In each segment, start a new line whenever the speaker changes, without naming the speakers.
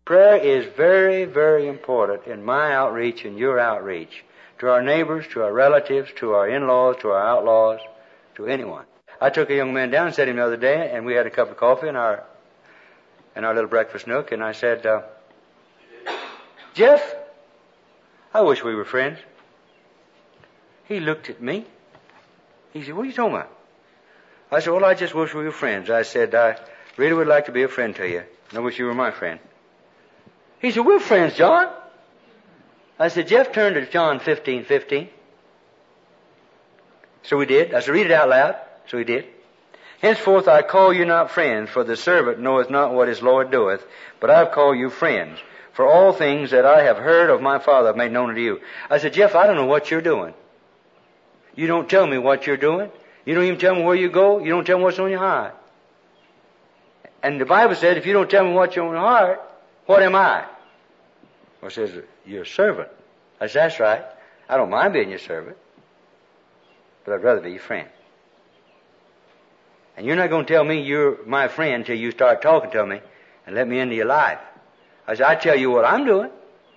Prayer is very, very important in my outreach and your outreach. To our neighbors, to our relatives, to our in-laws, to our outlaws, to anyone. I took a young man down and set him the other day, and we had a cup of coffee in our little breakfast nook, and I said, Jeff, I wish we were friends. He looked at me. He said, what are you talking about? I said, well, I just wish we were friends. I said, I really would like to be a friend to you, and I wish you were my friend. He said, we're friends, John. I said, Jeff, turn to John 15:15. So we did. I said, read it out loud. So he did. Henceforth I call you not friends, for the servant knoweth not what his Lord doeth, but I have called you friends. For all things that I have heard of my Father I have made known unto you. I said, Jeff, I don't know what you're doing. You don't tell me what you're doing. You don't even tell me where you go. You don't tell me what's on your heart. And the Bible says, if you don't tell me what's on your heart, what am I? Well, it says, you're a servant. I said, that's right. I don't mind being your servant, but I'd rather be your friend. And you're not going to tell me you're my friend until you start talking to me and let me into your life. I said, I tell you what I'm doing.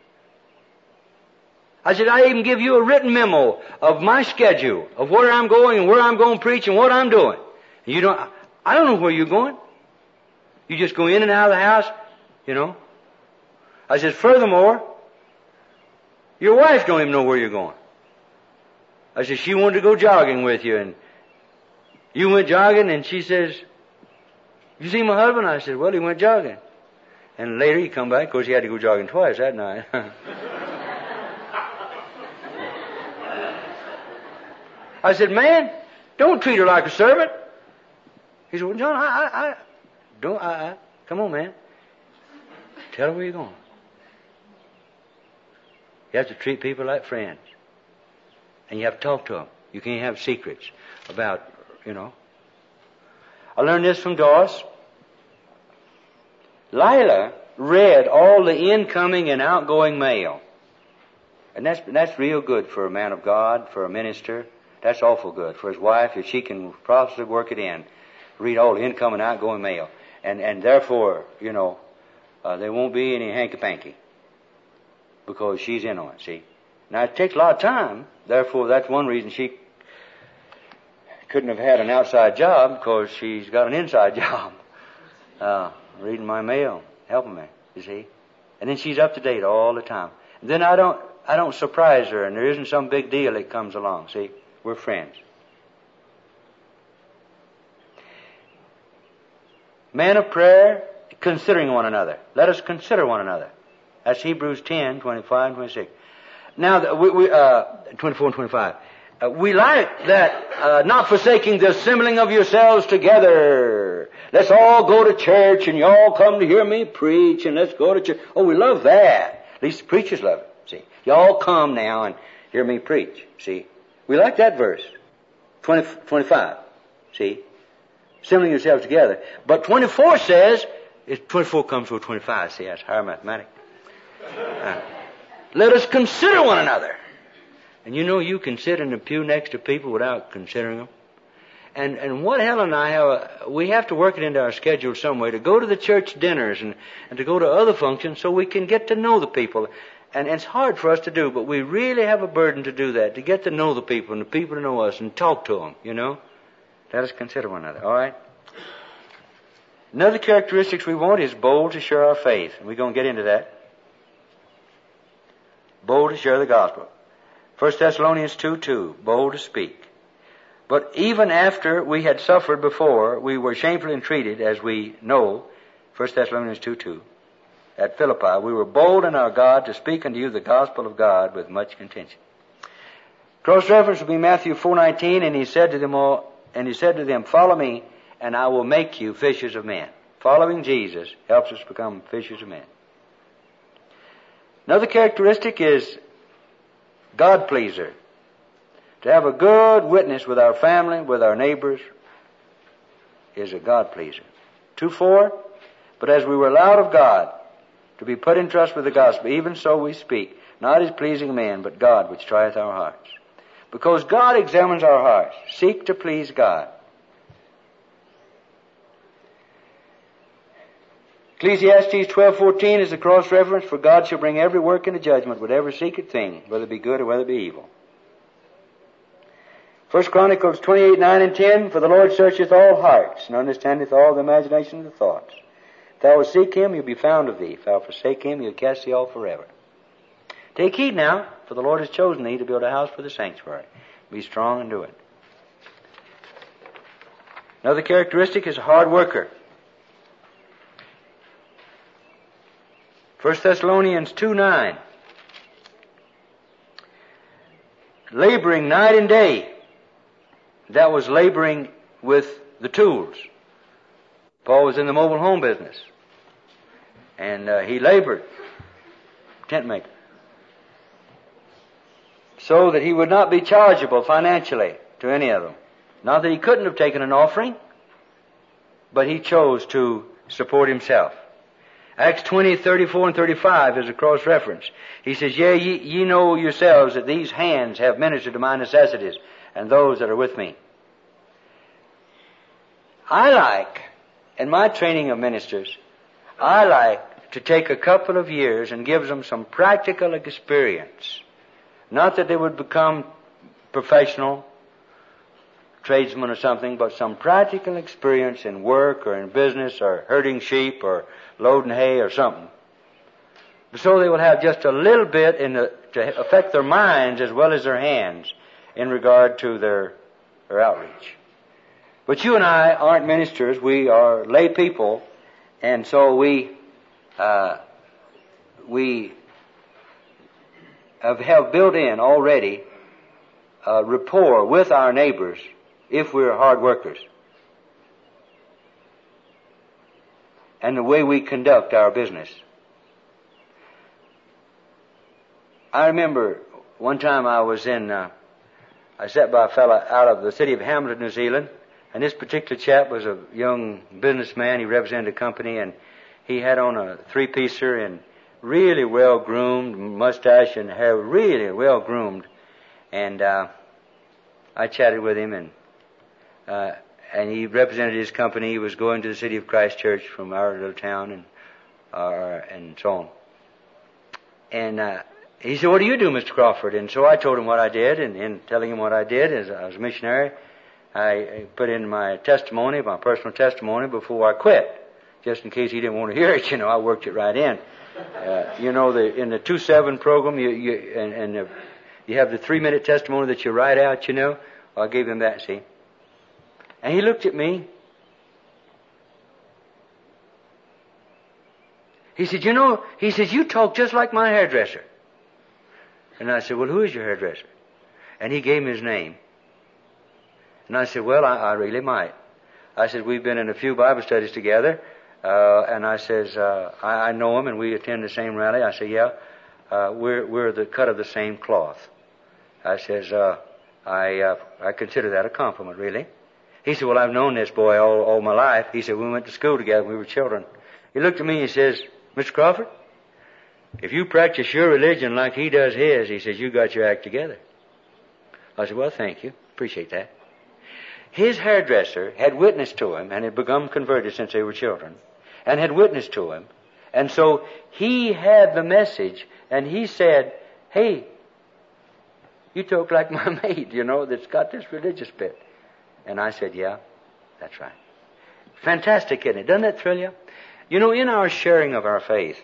I said, I even give you a written memo of my schedule, of where I'm going and where I'm going to preach and what I'm doing. I don't know where you're going. You just go in and out of the house, you know. I said, furthermore, your wife don't even know where you're going. I said, she wanted to go jogging with you, and you went jogging, and she says, you see my husband? I said, well, he went jogging. And later he come back. Of course, he had to go jogging twice that night. I said, man, don't treat her like a servant. He said, well, John, come on, man. Tell her where you're going. You have to treat people like friends. And you have to talk to them. You can't have secrets about, you know. I learned this from Doss. Lila read all the incoming and outgoing mail. And that's real good for a man of God, for a minister. That's awful good. For his wife, if she can properly work it in, read all the incoming and outgoing mail. And therefore, you know, there won't be any hanky-panky. Because she's in on it, see. Now, it takes a lot of time. Therefore, that's one reason she couldn't have had an outside job, because she's got an inside job. Reading my mail, helping me, you see. And then she's up to date all the time. And then I don't surprise her, and there isn't some big deal that comes along, see. We're friends. Man of prayer, considering one another. Let us consider one another. That's Hebrews 10:25 and 26. Now, 24 and 25. We like that, not forsaking the assembling of yourselves together. Let's all go to church, and you all come to hear me preach, and let's go to church. Oh, we love that. At least the preachers love it, see. You all come now and hear me preach, see. We like that verse. 25, see. Assembling yourselves together. But 24 says, 24 comes before 25, see, that's higher mathematics. Let us consider one another. And you know, you can sit in the pew next to people without considering them. And what Helen and I have, we have to work it into our schedule some way, to go to the church dinners and to go to other functions so we can get to know the people. And it's hard for us to do, but we really have a burden to do that, to get to know the people and the people to know us and talk to them, you know. Let us consider one another, all right? Another characteristics we want is bold to share our faith. And we're going to get into that. Bold to share the gospel. 1 Thessalonians 2:2, bold to speak. But even after we had suffered before, we were shamefully entreated, as we know, 1 Thessalonians 2:2, at Philippi, we were bold in our God to speak unto you the gospel of God with much contention. Cross reference will be Matthew 4:19, and he said to them, follow me, and I will make you fishers of men. Following Jesus helps us become fishers of men. Another characteristic is God-pleaser. To have a good witness with our family, with our neighbors, is a God-pleaser. 2:4, but as we were allowed of God to be put in trust with the gospel, even so we speak, not as pleasing men, but God which trieth our hearts. Because God examines our hearts. Seek to please God. Ecclesiastes 12:14 is the cross-reference, for God shall bring every work into judgment, whatever secret thing, whether it be good or whether it be evil. 1 Chronicles 28:9 and 10, for the Lord searcheth all hearts, and understandeth all the imagination of the thoughts. If thou wilt seek him, he'll be found of thee. If thou forsake him, he'll cast thee off forever. Take heed now, for the Lord has chosen thee to build a house for the sanctuary. Be strong and do it. Another characteristic is a hard worker. 1 Thessalonians 2:9. Laboring night and day. That was laboring with the tools. Paul was in the mobile home business. And he labored. Tent maker. So that he would not be chargeable financially to any of them. Not that he couldn't have taken an offering, but he chose to support himself. Acts 20:34 and 35 is a cross-reference. He says, Yea, ye know yourselves that these hands have ministered to my necessities, and those that are with me. I like, in my training of ministers, I like to take a couple of years and give them some practical experience. Not that they would become professional tradesmen or something, but some practical experience in work or in business or herding sheep or loading hay or something. So they will have just a little bit to affect their minds as well as their hands in regard to their outreach. But you and I aren't ministers. We are lay people, and so we have built in already rapport with our neighbors if we're hard workers. And the way we conduct our business. I remember one time I sat by a fellow out of the city of Hamilton, New Zealand, and this particular chap was a young businessman. He represented a company, and he had on a three-piecer and really well-groomed, mustache and hair, really well-groomed. And I chatted with him, and he represented his company. He was going to the city of Christchurch from our little town, and so on. And he said, "What do you do, Mr. Crawford?" And so I told him what I did, and in telling him what I did as I was a missionary, I put in my testimony, my personal testimony, before I quit, just in case he didn't want to hear it. I worked it right in. In the 2-7 program, you have the 3-minute testimony that you write out. I gave him that. See, and he looked at me. He said, "You talk just like my hairdresser." And I said, "Well, who is your hairdresser?" And he gave me his name. And I said, "Well, I really might." I said, "We've been in a few Bible studies together." And I says, I know him and we attend the same rally. I said, "Yeah, we're the cut of the same cloth." I says, I consider that a compliment, really. He said, "Well, I've known this boy all my life." He said, "We went to school together when we were children." He looked at me and he says, "Mr. Crawford, if you practice your religion like he does his," he says, "you got your act together." I said, "Well, thank you. Appreciate that." His hairdresser had witnessed to him and had become converted since they were children and had witnessed to him. And so he had the message and he said, "Hey, you talk like my maid, that's got this religious bit." And I said, "Yeah, that's right." Fantastic, isn't it? Doesn't that thrill you? In our sharing of our faith,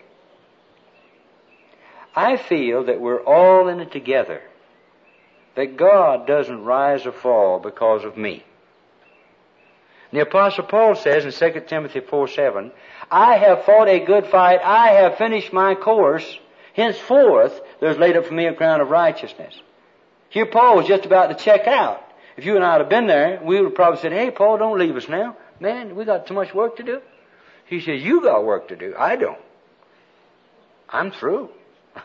I feel that we're all in it together. That God doesn't rise or fall because of me. The Apostle Paul says in 2 Timothy 4:7, "I have fought a good fight, I have finished my course, henceforth there's laid up for me a crown of righteousness." Here Paul was just about to check out. If you and I had been there, we would have probably said, "Hey, Paul, don't leave us now. Man, we got too much work to do." He says, "You got work to do. I don't. I'm through.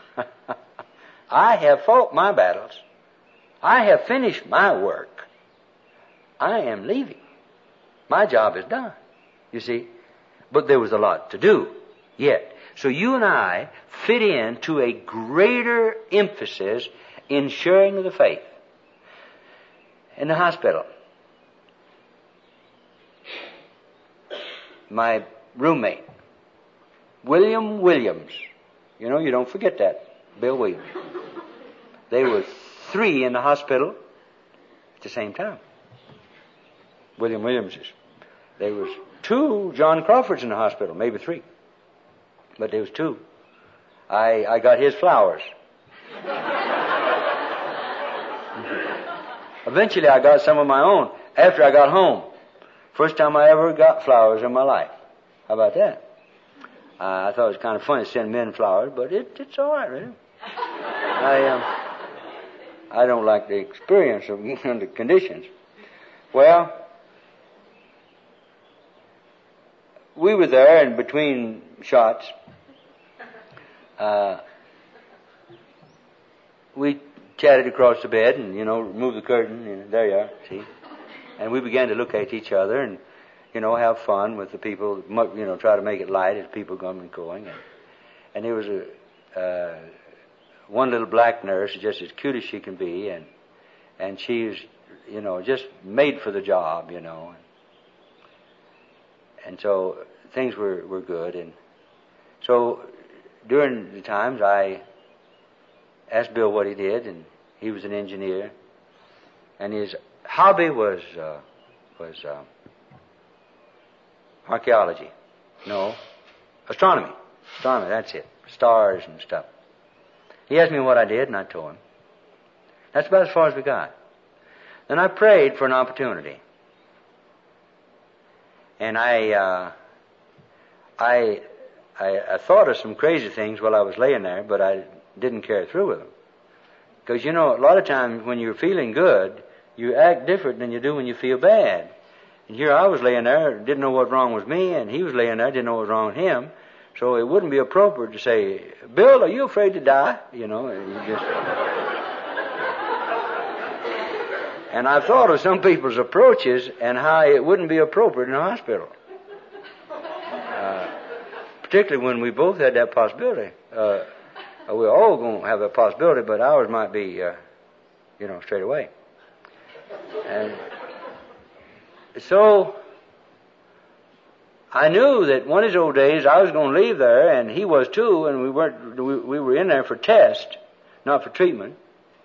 I have fought my battles. I have finished my work. I am leaving. My job is done." You see? But there was a lot to do yet. So you and I fit into a greater emphasis in sharing of the faith. In the hospital, my roommate William Williams. You know, you don't forget that. Bill Williams. They were 3 in the hospital at the same time. William Williamses. There was 2 John Crawfords in the hospital, maybe 3. But there was 2. I got his flowers. Eventually I got some of my own after I got home. First time I ever got flowers in my life. How about that? I thought it was kind of funny to send men flowers, but it's all right, really. I don't like the experience of the conditions. Well, we were there, and between shots, we chatted across the bed and, moved the curtain, and there you are, see? And we began to look at each other and, have fun with the people, try to make it light as people come and going. And there was one little black nurse, just as cute as she can be, and she was, just made for the job, And so things were good. And so during the times I asked Bill what he did, and he was an engineer, and his hobby was archaeology. No, astronomy. Astronomy, that's it. Stars and stuff. He asked me what I did, and I told him. That's about as far as we got. Then I prayed for an opportunity. And I thought of some crazy things while I was laying there, but I didn't carry through with them. Because, a lot of times when you're feeling good, you act different than you do when you feel bad. And here I was laying there, didn't know what wrong with me, and he was laying there, didn't know what was wrong with him. So it wouldn't be appropriate to say, Bill, are you afraid to die? And I've thought of some people's approaches and how it wouldn't be appropriate in a hospital. Particularly when we both had that possibility. We're all going to have a possibility, but ours might be, straight away. And so I knew that one of these old days I was going to leave there, and he was too, and we were in there for test, not for treatment.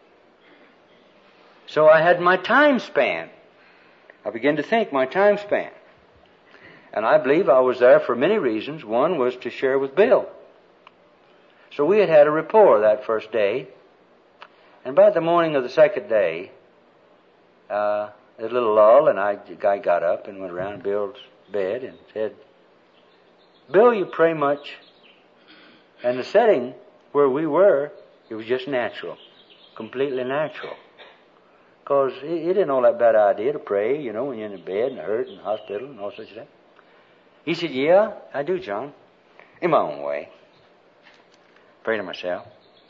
So I had my time span. I began to think my time span. And I believe I was there for many reasons. One was to share with Bill. So we had a rapport that first day. And by the morning of the second day, a little lull, and the guy got up and went around Bill's bed and said, Bill, you pray much. And the setting where we were, it was just natural. Completely natural. Because it isn't all that bad idea to pray, when you're in the bed and hurt and hospital and all such stuff. He said, yeah, I do, John. In my own way. Pray to myself.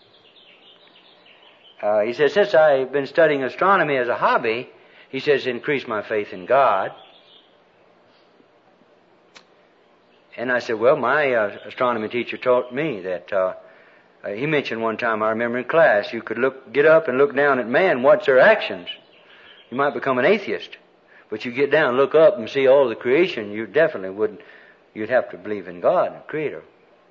He says, since I've been studying astronomy as a hobby, he says, increase my faith in God. And I said, well, my astronomy teacher taught me that, he mentioned one time, I remember in class, you could get up and look down at man, watch their actions. You might become an atheist. But you get down, look up and see all the creation, you definitely wouldn't, you'd have to believe in God, the Creator.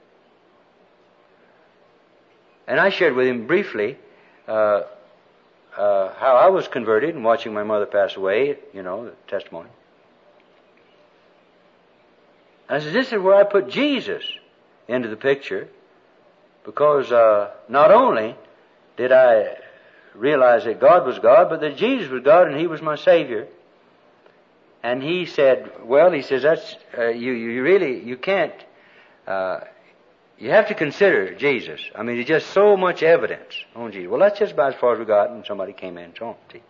And I shared with him briefly, how I was converted and watching my mother pass away, the testimony. I said, this is where I put Jesus into the picture, because not only did I realize that God was God, but that Jesus was God and He was my Savior. And he said, that's, you can't, you have to consider Jesus. I mean, there's just so much evidence on Jesus. Well, that's just about as far as we got, and somebody came in and told me.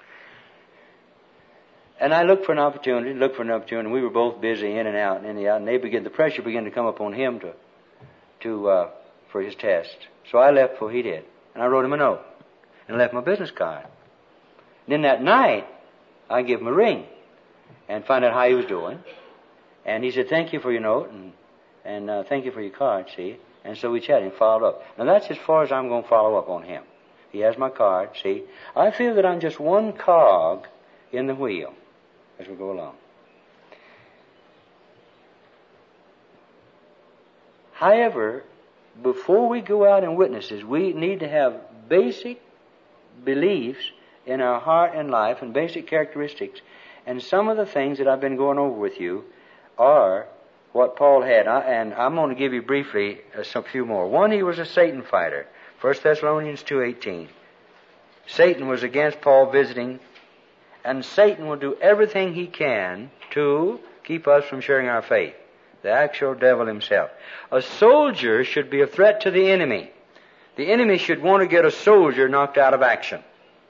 And I looked for an opportunity, and we were both busy in and out, and the pressure began to come upon him for his test. So I left before he did. And I wrote him a note, and left my business card. And then that night, I gave him a ring, and find out how he was doing. And he said, thank you for your note, and thank you for your card, see. And so we chatted and followed up. Now that's as far as I'm going to follow up on him. He has my card, see. I feel that I'm just one cog in the wheel as we go along. However, before we go out and witnesses, we need to have basic beliefs in our heart and life and basic characteristics. And some of the things that I've been going over with you are what Paul had. And I'm going to give you briefly a few more. One, he was a Satan fighter. 1 Thessalonians 2:18. Satan was against Paul visiting, and Satan will do everything he can to keep us from sharing our faith. The actual devil himself. A soldier should be a threat to the enemy. The enemy should want to get a soldier knocked out of action.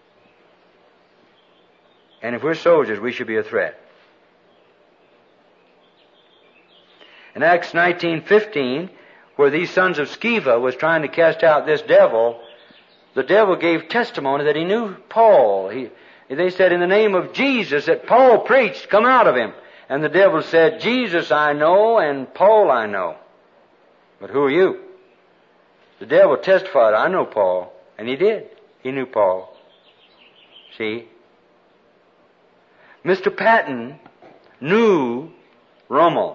And if we're soldiers, we should be a threat. In Acts 19:15, where these sons of Sceva was trying to cast out this devil, the devil gave testimony that he knew Paul. They said, in the name of Jesus that Paul preached, come out of him. And the devil said, Jesus I know and Paul I know. But who are you? The devil testified, I know Paul. And he did. He knew Paul. See? Mr. Patton knew Rommel.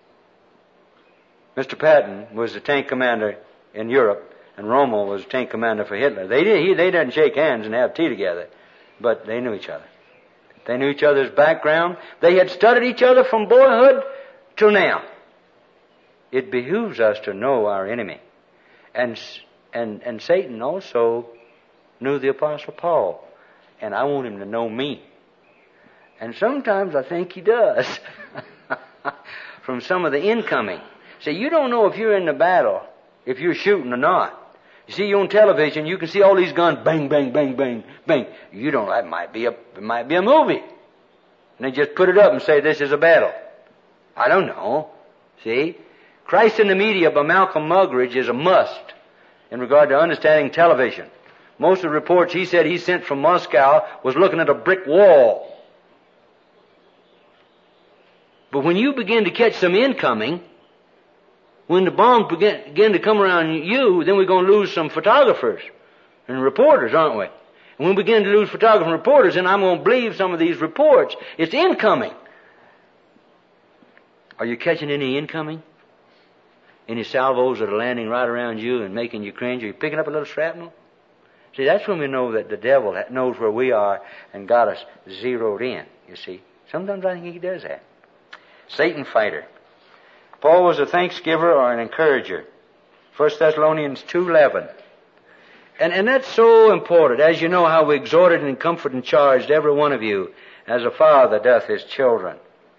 Mr. Patton was the tank commander in Europe, and Rommel was the tank commander for Hitler. They didn't shake hands and have tea together, but they knew each other. They knew each other's background. They had studied each other from boyhood till now. It behooves us to know our enemy. And Satan also knew the Apostle Paul. And I want him to know me. And sometimes I think he does. From some of the incoming. See, you don't know if you're in the battle, if you're shooting or not. You see, on television, you can see all these guns, bang, bang, bang, bang, bang. You don't, it might be a movie. And they just put it up and say, this is a battle. I don't know. See? Christ in the Media by Malcolm Muggeridge is a must in regard to understanding television. Most of the reports he said he sent from Moscow was looking at a brick wall. But when you begin to catch some incoming, when the bombs begin to come around you, then we're going to lose some photographers and reporters, aren't we? And when we begin to lose photographers and reporters, then I'm going to believe some of these reports. It's incoming. Are you catching any incoming? Any salvos that are landing right around you and making you cringe? Are you picking up a little shrapnel? See, that's when we know that the devil knows where we are and got us zeroed in, you see. Sometimes I think he does that. Satan fighter. Paul was a thanksgiver or an encourager. 1 Thessalonians 2:11. And that's so important. As you know how we exhorted and comforted and charged every one of you as a father doth his children.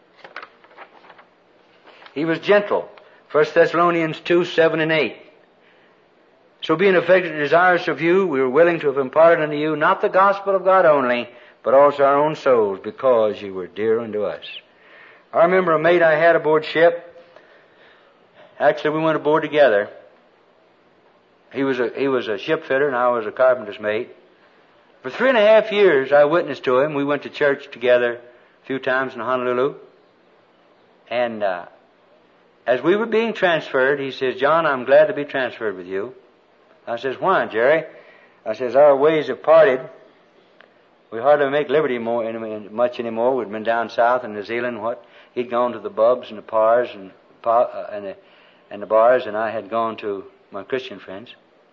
He was gentle. 1 Thessalonians 2:7 and 8. So being affectionately desirous of you, we were willing to have imparted unto you not the gospel of God only, but also our own souls, because you were dear unto us. I remember a mate I had aboard ship. Actually, we went aboard together. He was a ship fitter, and I was a carpenter's mate. For 3.5 years, I witnessed to him. We went to church together a few times in Honolulu. And as we were being transferred, he says, John, I'm glad to be transferred with you. I says, why, Jerry? I says, our ways have parted. We hardly make liberty much anymore. We'd been down south in New Zealand. He'd gone to the bubs and the pars and the bars, and I had gone to my Christian friends.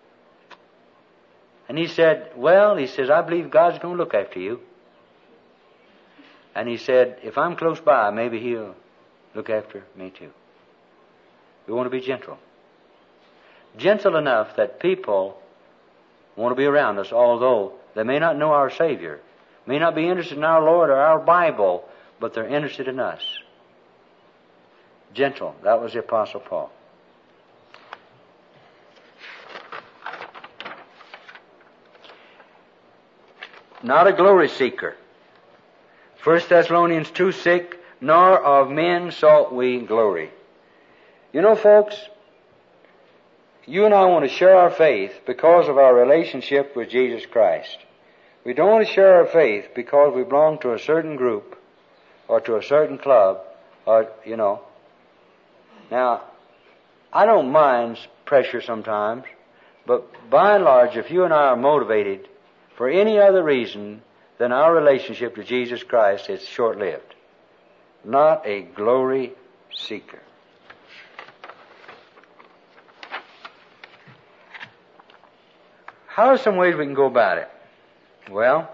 And he said, I believe God's going to look after you. And he said, if I'm close by, maybe he'll look after me too. We want to be gentle. Gentle enough that people want to be around us, although they may not know our Savior, may not be interested in our Lord or our Bible, but they're interested in us. Gentle. That was the Apostle Paul. Not a glory seeker. 1 Thessalonians 2:6, nor of men sought we glory. You know, folks, you and I want to share our faith because of our relationship with Jesus Christ. We don't want to share our faith because we belong to a certain group or to a certain club or, you know. Now, I don't mind pressure sometimes, but by and large, if you and I are motivated for any other reason than our relationship to Jesus Christ, it's short-lived. Not a glory seeker. How are some ways we can go about it? Well,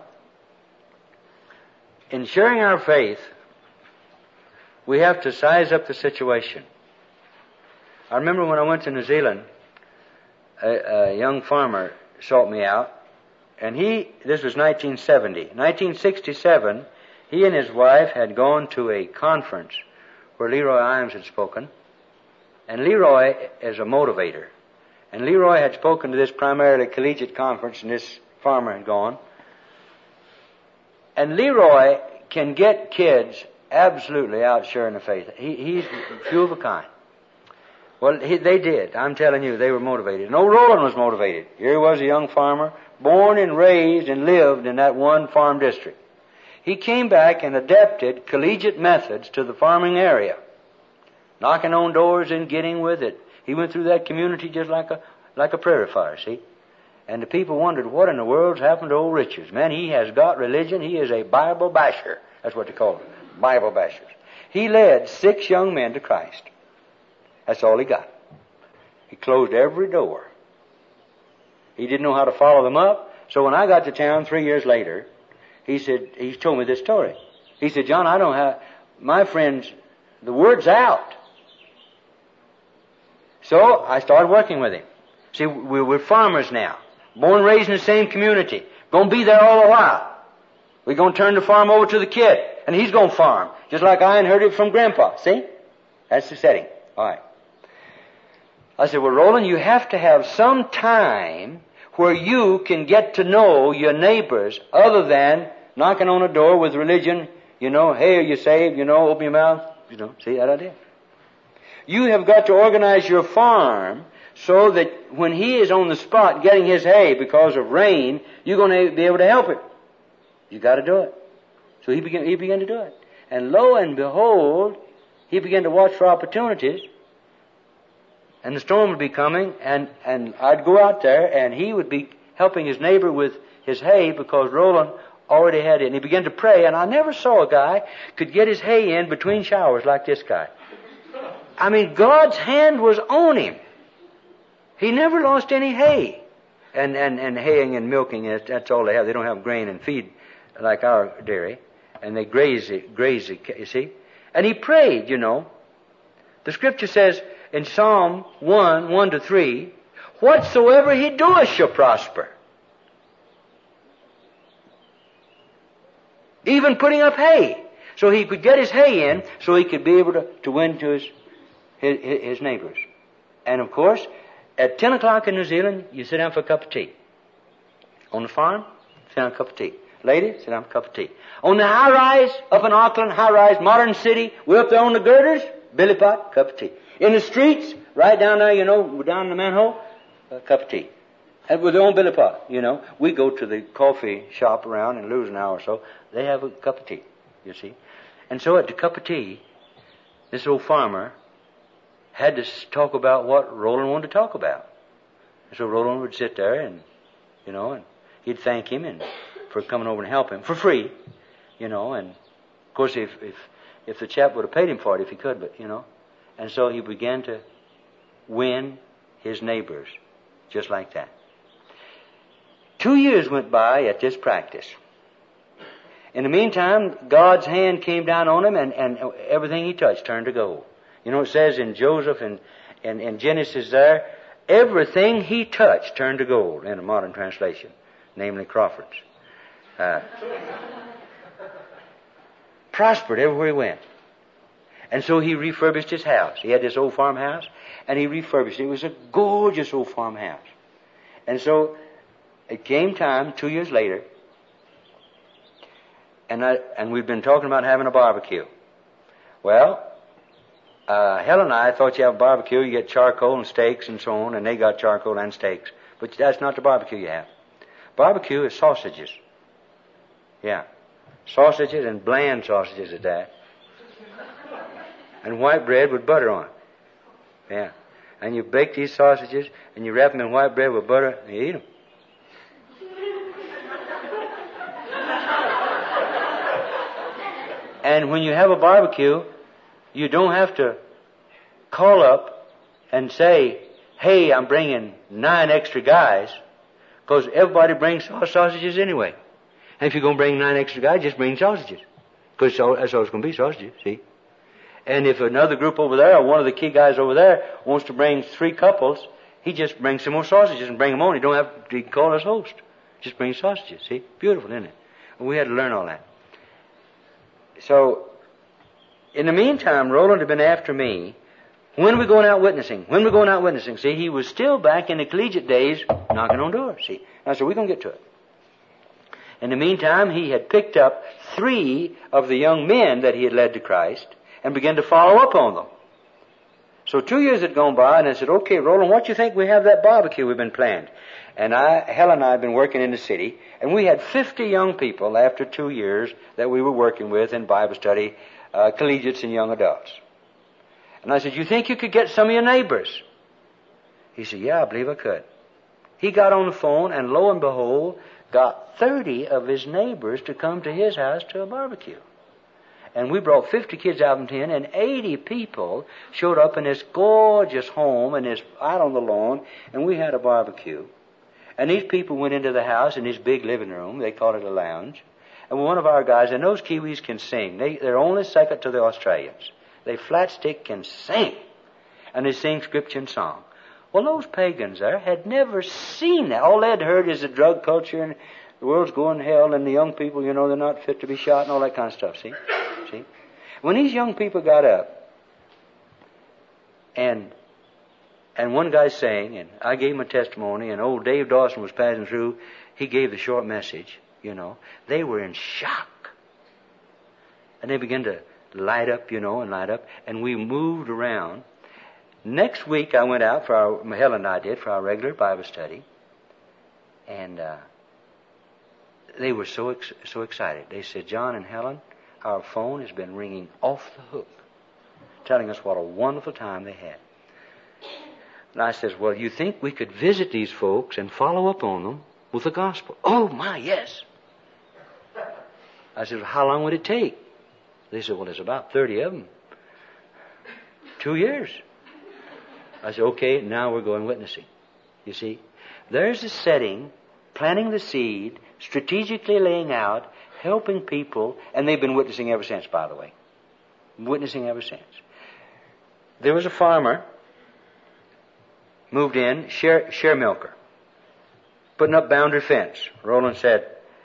in sharing our faith, we have to size up the situation. I remember when I went to New Zealand, a young farmer sought me out, and this was 1970. 1967, he and his wife had gone to a conference where Leroy Imes had spoken, and Leroy is a motivator. And Leroy had spoken to this primarily collegiate conference, and this farmer had gone. And Leroy can get kids absolutely out sharing the faith. He's few of a kind. Well, they did. I'm telling you, they were motivated. And old Roland was motivated. Here he was, a young farmer, born and raised and lived in that one farm district. He came back and adapted collegiate methods to the farming area, knocking on doors and getting with it. He went through that community just like a prairie fire, see? And the people wondered, what in the world's happened to old Richards? Man, he has got religion. He is a Bible basher. That's what they call them, Bible bashers. He led 6 young men to Christ. That's all he got. He closed every door. He didn't know how to follow them up. So when I got to town 3 years later, he told me this story. He said, John, I don't have, my friends, the word's out. So I started working with him. See, we're farmers now, born and raised in the same community, going to be there all the while. We're going to turn the farm over to the kid, and he's going to farm, just like I inherited from Grandpa. See? That's the setting. All right. I said, well, Roland, you have to have some time where you can get to know your neighbors other than knocking on a door with religion, hey, are you saved, open your mouth, see that idea? You have got to organize your farm so that when he is on the spot getting his hay because of rain, you're going to be able to help him. You got to do it. So he began to do it. And lo and behold, he began to watch for opportunities. And the storm would be coming, and I'd go out there, and he would be helping his neighbor with his hay because Roland already had it. And he began to pray, and I never saw a guy could get his hay in between showers like this guy. I mean, God's hand was on him. He never lost any hay. And haying and milking, that's all they have. They don't have grain and feed like our dairy. And they graze it, you see. And he prayed, The Scripture says in Psalm 1:1-3, whatsoever he doeth shall prosper. Even putting up hay. So he could get his hay in so he could be able to win to his neighbors. And of course, at 10 o'clock in New Zealand, you sit down for a cup of tea. On the farm, sit down for a cup of tea. Lady, sit down for a cup of tea. On the high-rise, up in Auckland, high-rise, modern city, we're up there on the girders, billy pot, cup of tea. In the streets, right down there, down in the manhole, a cup of tea. And with their own billy pot, We go to the coffee shop around and lose an hour or so. They have a cup of tea, you see. And so at the cup of tea, this old farmer had to talk about what Roland wanted to talk about. And so Roland would sit there and he'd thank him for coming over and help him for free, and of course if the chap would have paid him for it if he could, but and so he began to win his neighbors just like that. 2 years went by at this practice. In the meantime, God's hand came down on him and everything he touched turned to gold. It says in Joseph and in Genesis there, everything he touched turned to gold in a modern translation, namely Crawford's. Prospered everywhere he went. And so he refurbished his house. He had this old farmhouse, and he refurbished it. It was a gorgeous old farmhouse. And so it came time, 2 years later, and we've been talking about having a barbecue. Well, Helen and I thought you have a barbecue, you get charcoal and steaks and so on, and they got charcoal and steaks. But that's not the barbecue you have. Barbecue is sausages. Yeah. Sausages and bland sausages at that. And white bread with butter on it. Yeah. And you bake these sausages, and you wrap them in white bread with butter, and you eat them. And when you have a barbecue, you don't have to call up and say, hey, I'm bringing 9 extra guys, Because everybody brings sausages anyway. And if you're going to bring 9 extra guys, just bring sausages. Because that's all it's going to be, sausages, see? And if another group over there, or one of the key guys over there, wants to bring 3 couples, he just brings some more sausages and bring them on. He don't have to call us host. Just bring sausages, see? Beautiful, isn't it? And we had to learn all that. So, in the meantime, Roland had been after me. When are we going out witnessing? When are we going out witnessing? See, he was still back in the collegiate days knocking on doors, see? I said, we're going to get to it. In the meantime, he had picked up 3 of the young men that he had led to Christ and began to follow up on them. So 2 years had gone by, and I said, okay, Roland, what do you think we have that barbecue we've been planned? And Helen and I had been working in the city, and we had 50 young people after 2 years that we were working with in Bible study, collegiates and young adults. And I said, you think you could get some of your neighbors? He said, yeah, I believe I could. He got on the phone, and lo and behold, got 30 of his neighbors to come to his house to a barbecue. And we brought 50 kids out from 10, and 80 people showed up in this gorgeous home and out on the lawn, and we had a barbecue. And these people went into the house in this big living room. They called it a lounge. And one of our guys, and those Kiwis can sing. They're only second to the Australians. They flat stick can sing. And they sing scripture and song. Well, those pagans there had never seen that. All they'd heard is the drug culture and the world's going to hell and the young people, they're not fit to be shot and all that kind of stuff, see? When these young people got up, and one guy sang, and I gave him a testimony, and old Dave Dawson was passing through, he gave the short message, They were in shock. And they began to light up, and we moved around. Next week I went out Helen and I did, for our regular Bible study, and they were so excited. They said, John and Helen, our phone has been ringing off the hook, telling us what a wonderful time they had. And I says, well, you think we could visit these folks and follow up on them with the gospel? Oh, my, yes. I said, well, how long would it take? They said, well, there's about 30 of them. 2 years. I said, okay, now we're going witnessing. You see, there's a setting, planting the seed, strategically laying out, helping people, and they've been witnessing ever since, by the way. Witnessing ever since. There was a farmer, moved in, share milker, putting up boundary fence. Roland said,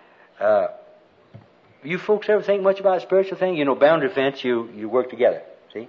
you folks ever think much about spiritual things? Boundary fence, you work together, see?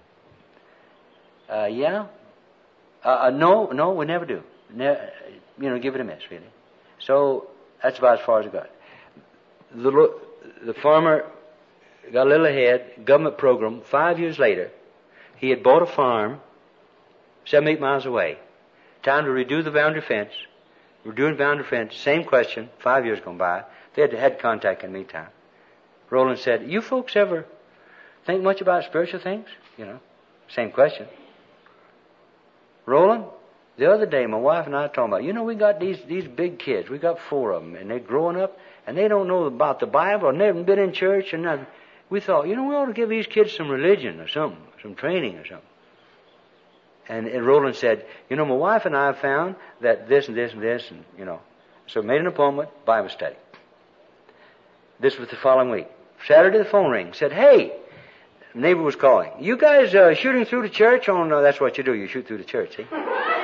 Yeah? No, we never do. Give it a miss, really. So, that's about as far as it got. The farmer got a little ahead, government program. 5 years later, he had bought a farm 7-8 miles away. Time to redo the boundary fence. We're doing boundary fence. Same question. 5 years gone by. They had contact in the meantime. Roland said, you folks ever think much about spiritual things? Same question. Roland, the other day my wife and I were talking about, we got these big kids. We got 4 of them, and they're growing up, and they don't know about the Bible, or never been in church, and nothing. We thought, we ought to give these kids some religion or something, some training or something. And Roland said, my wife and I have found that this and this and this, and, So made an appointment, Bible study. This was the following week. Saturday the phone rang. Said, hey, neighbor was calling. You guys shooting through the church? Oh, no, that's what you do. You shoot through the church, see?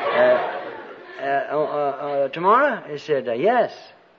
Tomorrow? He said, yes.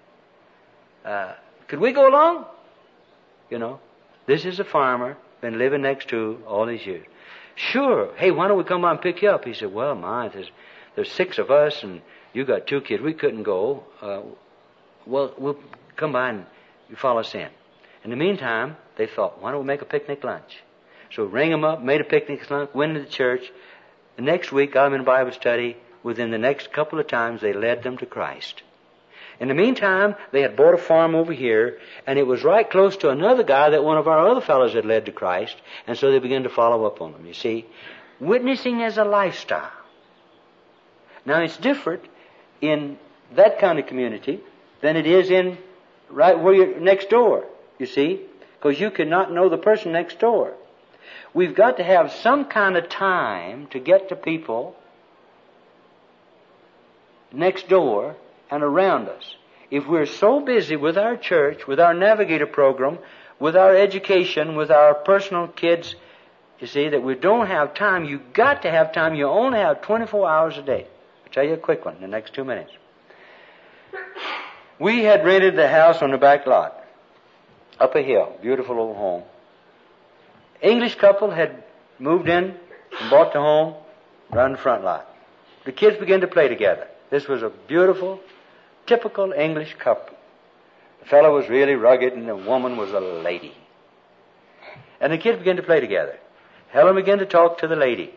Could we go along? This is a farmer, been living next to all these years. Sure. Hey, why don't we come by and pick you up? He said, well, there's 6 of us, and you got 2 kids. We couldn't go. Well, we'll come by and you follow us in. In the meantime, they thought, why don't we make a picnic lunch? So rang them up, made a picnic lunch, went to the church. The next week, got them in Bible study. Within the next couple of times, they led them to Christ. In the meantime, they had bought a farm over here, and it was right close to another guy that one of our other fellows had led to Christ, and so they began to follow up on them. You see, witnessing as a lifestyle. Now, it's different in that kind of community than it is in right where you're next door, you see, because you cannot know the person next door. We've got to have some kind of time to get to people next door and around us. If we're so busy with our church, with our Navigator program, with our education, with our personal kids, you see, that we don't have time. You've got to have time. You only have 24 hours a day. I'll tell you a quick one in the next 2 minutes. We had rented the house on the back lot, up a hill, beautiful old home. English couple had moved in and bought the home around the front lot. The kids began to play together. This was a beautiful, typical English couple. The fellow was really rugged and the woman was a lady. And the kids began to play together. Helen began to talk to the lady.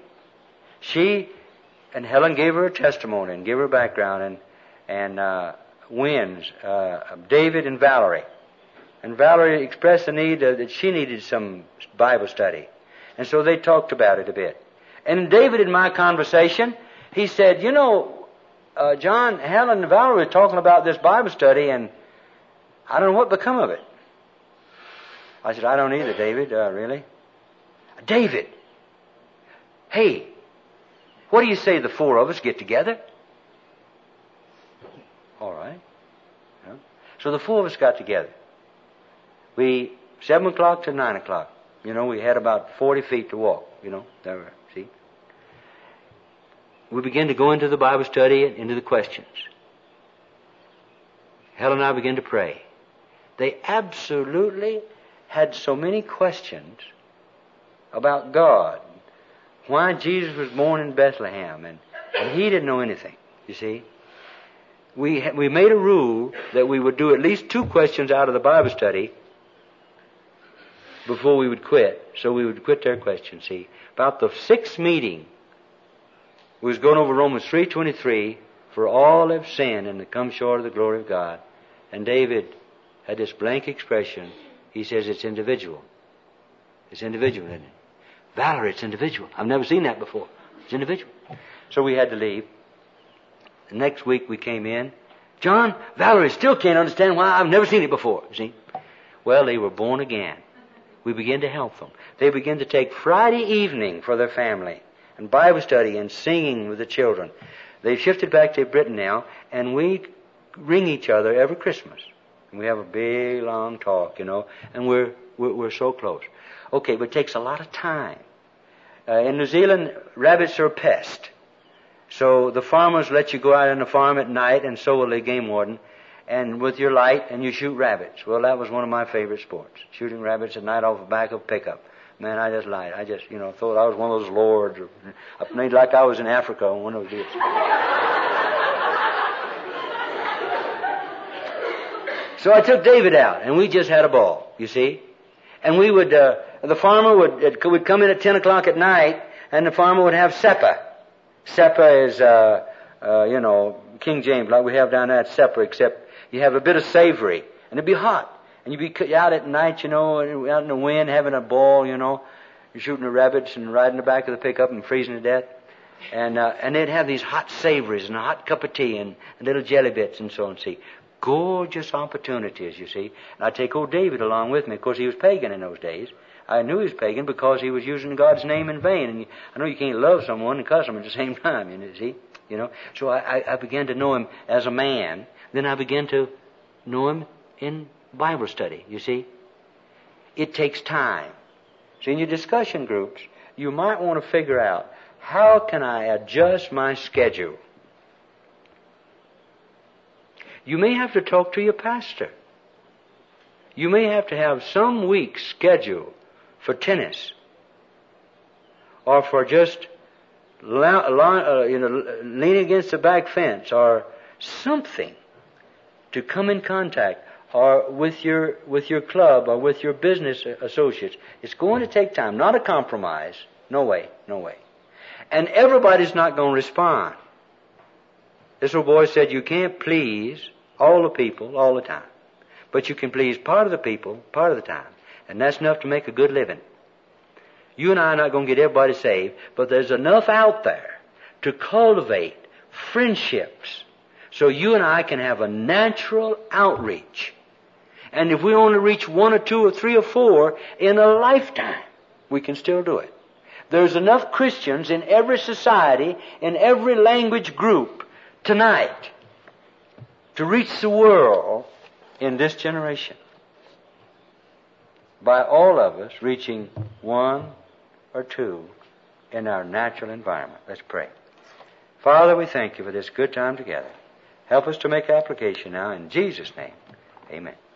Helen gave her a testimony and gave her a background and Wins, David and Valerie. And Valerie expressed the need that she needed some Bible study. And so they talked about it a bit. And David, in my conversation, he said, John, Helen and Valerie were talking about this Bible study and I don't know what become of it. I said, I don't either, David, really. David, hey, what do you say the four of us get together? All right. Yeah. So the four of us got together. 7 o'clock to 9 o'clock. We had about 40 feet to walk, there, see. We began to go into the Bible study and into the questions. Helen and I began to pray. They absolutely had so many questions about God, why Jesus was born in Bethlehem, and he didn't know anything, you see. We made a rule that we would do at least 2 questions out of the Bible study before we would quit. So we would quit their questions, see. About the 6th meeting, we was going over Romans 3:23, for all have sinned and come short of the glory of God. And David had this blank expression. He says it's individual. It's individual, isn't it? Valerie, it's individual. I've never seen that before. It's individual. So we had to leave. The next week we came in. John, Valerie still can't understand why I've never seen it before. See? Well, they were born again. We began to help them. They began to take Friday evening for their family and Bible study and singing with the children. They've shifted back to Britain now, and we ring each other every Christmas. And we have a big, long talk, and we're so close. Okay, but it takes a lot of time. In New Zealand, rabbits are a pest. So the farmers let you go out on the farm at night, and so will the game warden, and with your light, and you shoot rabbits. Well, that was one of my favorite sports, shooting rabbits at night off the back of a pickup. Man, I just lied. I just, thought I was one of those lords. I made like I was in Africa on one of those deals. So I took David out, and we just had a ball, you see. And we would, the farmer would come in at 10 o'clock at night, and the farmer would have supper. Supper is, King James, like we have down there at supper, except you have a bit of savory, and it'd be hot. And you'd be out at night, out in the wind, having a ball, you're shooting the rabbits and riding the back of the pickup and freezing to death. And they'd have these hot savories and a hot cup of tea and little jelly bits and so on, see. Gorgeous opportunities, you see. And I'd take old David along with me. Of course, he was pagan in those days. I knew he was pagan because he was using God's name in vain. And I know you can't love someone and cuss them at the same time, see. So I began to know him as a man. Then I began to know him in Bible study, you see. It takes time. So in your discussion groups, you might want to figure out, how can I adjust my schedule? You may have to talk to your pastor. You may have to have some weeks scheduled for tennis, or for just leaning against the back fence, or something to come in contact, or with your club, or with your business associates. It's going to take time, not a compromise. No way. And everybody's not going to respond. This old boy said you can't please all the people all the time, but you can please part of the people part of the time, and that's enough to make a good living. You and I are not going to get everybody saved, but there's enough out there to cultivate friendships so you and I can have a natural outreach. And if we only reach 1 or 2 or 3 or 4 in a lifetime, we can still do it. There's enough Christians in every society, in every language group tonight to reach the world in this generation by all of us reaching one or two in our natural environment. Let's pray. Father, we thank you for this good time together. Help us to make application now in Jesus' name. Amen.